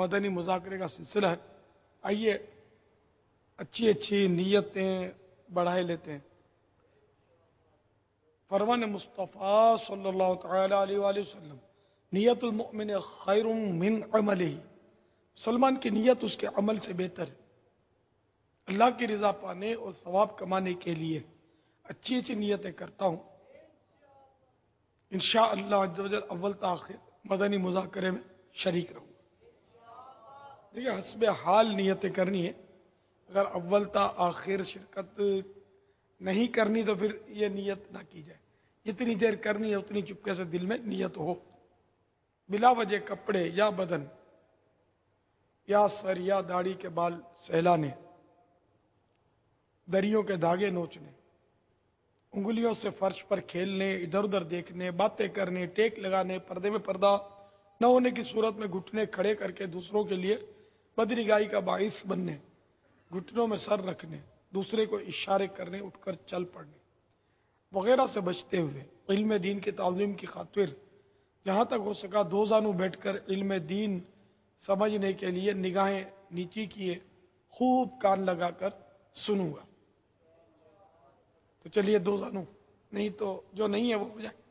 مدنی مذاکرے کا سلسلہ ہے. آئیے اچھی اچھی نیتیں بڑھائے لیتے ہیں. فرمان مصطفیٰ صلی اللہ تعالی علیہ وآلہ وسلم نیت المؤمن خیر من عملہ. مسلمان کی نیت اس کے عمل سے بہتر ہے. اللہ کی رضا پانے اور ثواب کمانے کے لیے اچھی اچھی نیتیں کرتا ہوں. انشاءاللہ عز و جل اول تاخیر مدنی مذاکرے میں شریک رہوں گا. دیکھیے حسب حال نیتیں کرنی ہے. اگر اول تا آخر شرکت نہیں کرنی تو پھر یہ نیت نہ کی جائے. جتنی دیر کرنی ہے اتنی چپکے سے دل میں نیت ہو. بلا وجہ کپڑے یا بدن یا سر یا داڑھی کے بال سہلانے، دریوں کے دھاگے نوچنے، انگلیوں سے فرش پر کھیلنے، ادھر ادھر دیکھنے، باتیں کرنے، ٹیک لگانے، پردے میں پردہ نہ ہونے کی صورت میں گھٹنے کھڑے کر کے دوسروں کے لیے بدنگاہی کا باعث بننے، گھٹنوں میں سر رکھنے، دوسرے کو اشارے کرنے، اٹھ کر چل پڑنے وغیرہ سے بچتے ہوئے علم دین کی تعظیم کی خاطر جہاں تک ہو سکا دو زانو بیٹھ کر علم دین سمجھنے کے لیے نگاہیں نیچی کیے خوب کان لگا کر سنوں گا. تو چلیے دو زانو، نہیں تو جو نہیں ہے وہ ہو جائے.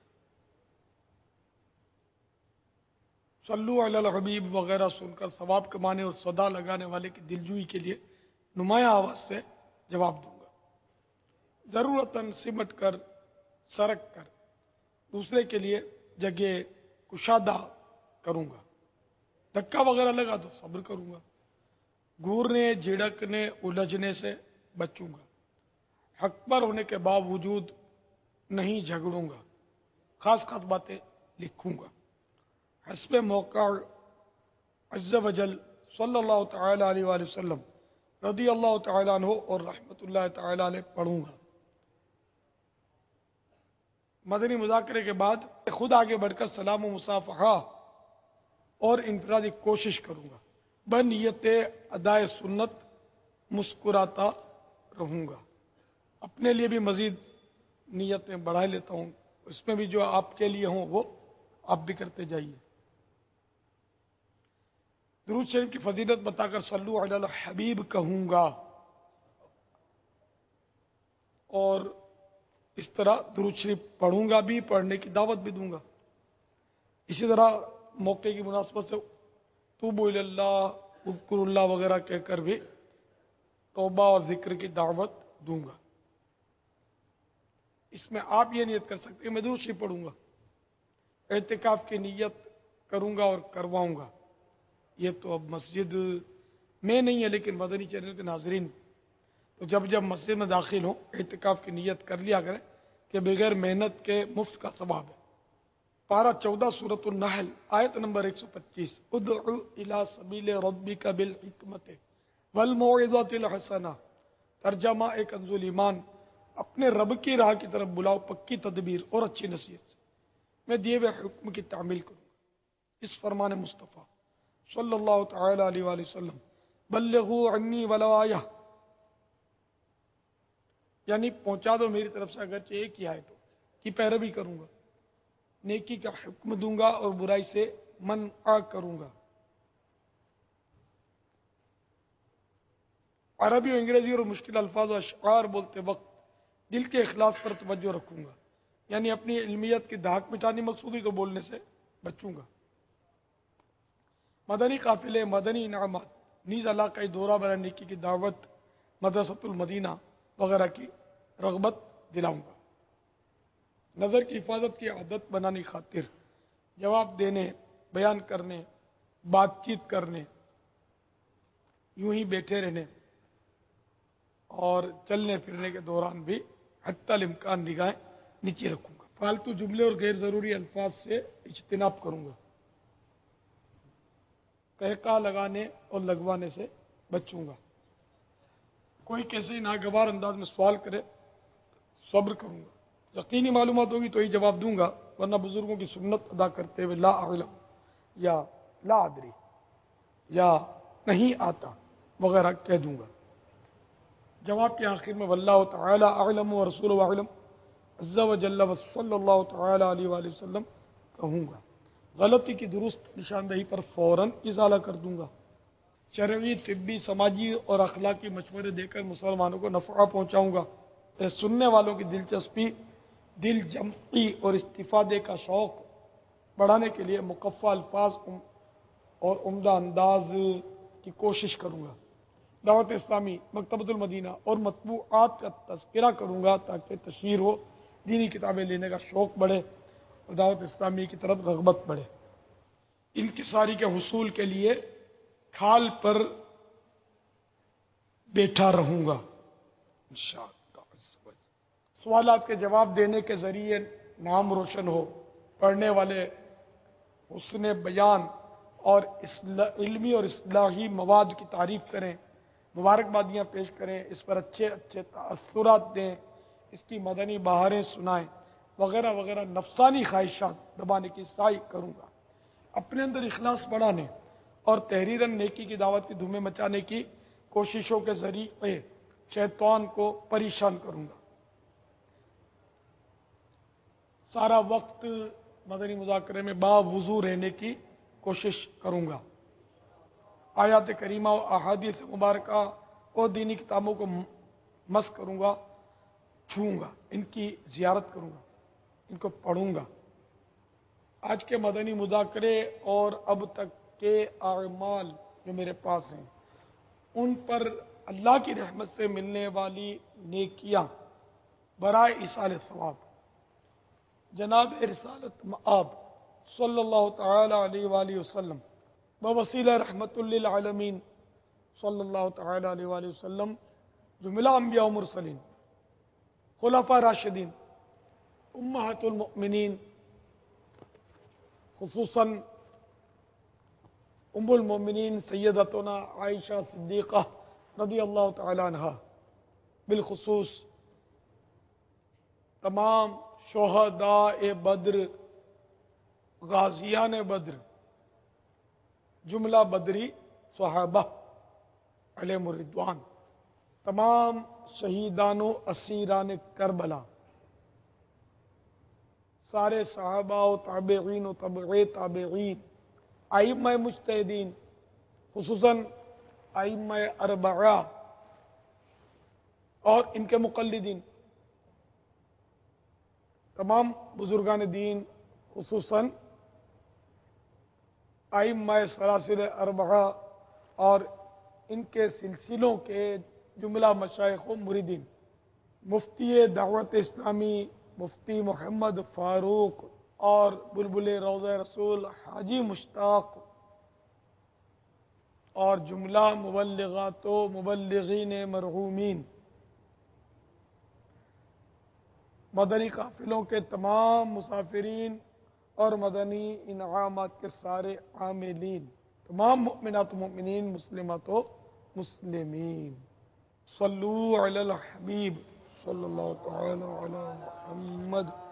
صلو علی الحبیب وغیرہ سن کر ثواب کمانے اور صدا لگانے والے کی دلجوئی کے لیے نمایاں آواز سے جواب دوں گا. ضرورتاً سمٹ کر سرک کر دوسرے کے لیے جگہ کشادہ کروں گا. دھکا وغیرہ لگا تو صبر کروں گا. گورنے جھڑکنے الجھنے سے بچوں گا. حق پر ہونے کے باوجود نہیں جھگڑوں گا. خاص خاص باتیں لکھوں گا. حسب موقع عز و جل صلی اللہ تعالی علیہ وآلہ وسلم رضی اللہ تعالیٰ عنہ اور رحمت اللہ تعالی علیہ پڑھوں گا. مدنی مذاکرے کے بعد خود آگے بڑھ کر سلام و مصافحہ اور انفرادی کوشش کروں گا. بنیت ادائے سنت مسکراتا رہوں گا. اپنے لیے بھی مزید نیتیں بڑھا لیتا ہوں. اس میں بھی جو آپ کے لیے ہوں وہ آپ بھی کرتے جائیے. درود شریف کی فضیلت بتا کر صلو علی الحبیب کہوں گا اور اس طرح درود شریف پڑھوں گا بھی، پڑھنے کی دعوت بھی دوں گا. اسی طرح موقع کی مناسبت سے توبوا الی اللہ اذکروا اللہ وغیرہ کہہ کر بھی توبہ اور ذکر کی دعوت دوں گا. اس میں آپ یہ نیت کر سکتے ہیں میں درود شریف پڑھوں گا، اعتکاف کی نیت کروں گا اور کرواؤں گا. یہ تو اب مسجد میں نہیں ہے لیکن مدنی چینل کے ناظرین تو جب جب مسجد میں داخل ہوں اعتکاف کی نیت کر لیا کریں کہ بغیر محنت کے مفت کا ثواب ہے. پارہ 14 سورۃ النحل آیت نمبر 125 ادع الی سبیل ربک بالحکمت والموعظۃ الحسنہ. ترجمہ ایک کنز ایمان، اپنے رب کی راہ کی طرف بلاؤ پکی تدبیر اور اچھی نصیحت سے. میں دیے ہوئے حکم کی تعمیل کروں گا. اس فرمان مصطفیٰ صلی اللہ تعالی علیہ وآلہ وسلم بلغوا عنی ولو آیہ، یعنی پہنچا دو میری طرف سے اگرچہ ایک ہی آئے تو کی پیروی کروں گا. نیکی کا حکم دوں گا اور برائی سے منع کروں گا. عربی و انگریزی اور مشکل الفاظ و اشعار بولتے وقت دل کے اخلاص پر توجہ رکھوں گا. یعنی اپنی علمیت کی دھاک مٹانی مقصود ہی تو بولنے سے بچوں گا. مدنی قافلے، مدنی انعامات، نیز علاقائی دورہ برائے نیکی کی دعوت، مدرسۃ المدینہ وغیرہ کی رغبت دلاؤں گا. نظر کی حفاظت کی عادت بنانے خاطر جواب دینے، بیان کرنے، بات چیت کرنے، یوں ہی بیٹھے رہنے اور چلنے پھرنے کے دوران بھی حتی الامکان نگاہیں نیچے رکھوں گا. فالتو جملے اور غیر ضروری الفاظ سے اجتناب کروں گا. قہقہ لگانے اور لگوانے سے بچوں گا. کوئی کیسے ہی ناگوار انداز میں سوال کرے صبر کروں گا. یقینی معلومات ہوگی تو ہی جواب دوں گا، ورنہ بزرگوں کی سنت ادا کرتے ہوئے لا اعلم یا لا ادری یا نہیں آتا وغیرہ کہہ دوں گا. جواب کے آخر میں واللہ تعالی اعلم ورسولہ اعلم عز و جل و صلی اللہ تعالی علیہ وآلہ وسلم کہوں گا. غلطی کی درست نشاندہی پر فوراً ازالہ کر دوں گا۔ شرعی، طبی، سماجی اور اخلاقی مشورے دے کر مسلمانوں کو نفع پہنچاؤں گا۔ سننے والوں کی دلچسپی، دل جمعی اور استفادے کا شوق بڑھانے کے لیے مقفع الفاظ اور عمدہ انداز کی کوشش کروں گا۔ دعوت اسلامی، مکتبۃ المدینہ اور مطبوعات کا تذکرہ کروں گا تاکہ تشہیر ہو، دینی کتابیں لینے کا شوق بڑھے اور دعوت اسلامی کی طرف رغبت بڑھے۔ انکساری کے حصول کے لیے کھال پر بیٹھا رہوں گا انشاءاللہ۔ سوالات کے جواب دینے کے ذریعے نام روشن ہو، پڑھنے والے حسن بیان اور علمی اور اصلاحی مواد کی تعریف کریں، مبارکبادیاں پیش کریں، اس پر اچھے اچھے تاثرات دیں، اس کی مدنی بہاریں سنائیں وغیرہ وغیرہ نفسانی خواہشات دبانے کی سعی کروں گا۔ اپنے اندر اخلاص بڑھانے اور تحریراً نیکی کی دعوت کی دھومیں مچانے کی کوششوں کے ذریعے شیطان کو پریشان کروں گا۔ سارا وقت مدنی مذاکرے میں باوضو رہنے کی کوشش کروں گا۔ آیات کریمہ و احادیث مبارکہ اور دینی کتابوں کو مس کروں گا، چھوؤں گا، ان کی زیارت کروں گا، ان کو پڑھوں گا۔ آج کے مدنی مذاکرے اور اب تک کے اعمال جو میرے پاس ہیں، ان پر اللہ کی رحمت سے ملنے والی نیکیاں برائے ایصال ثواب جناب رسالت مآب صلی اللہ تعالی علیہ وآلہ وسلم بوسیلہ رحمت للعالمین صلی اللہ تعالی علیہ وآلہ وسلم، جملہ انبیاء و مرسلین، خلفاء راشدین، امہات المؤمنین، خصوصاً ام المؤمنین سیدتنا عائشہ صدیقہ رضی اللہ تعالی عنہا، بالخصوص تمام شہداء بدر، غازیان بدر، جملہ بدری صحابہ علیہم الرضوان، تمام شہیدان و اسیران کربلا، سارے صحابہ و تابعین و تبع تابعین، ائمہ مجتہدین، خصوصاً ائمہ اربعہ اور ان کے مقلدین، تمام بزرگان دین، خصوصاً ائمہ سلاسل اربعہ اور ان کے سلسلوں کے جملہ مشائخ و مریدین، مفتی دعوت اسلامی مفتی محمد فاروق اور بلبل روضہ رسول حاجی مشتاق اور جملہ مبلغات و مبلغین مرحومین، مدنی قافلوں کے تمام مسافرین اور مدنی انعامات کے سارے عاملین، تمام مؤمنات و مؤمنین، مسلمات و مسلمین، صلو علی الحبیب صلی اللہ تعالی علی محمد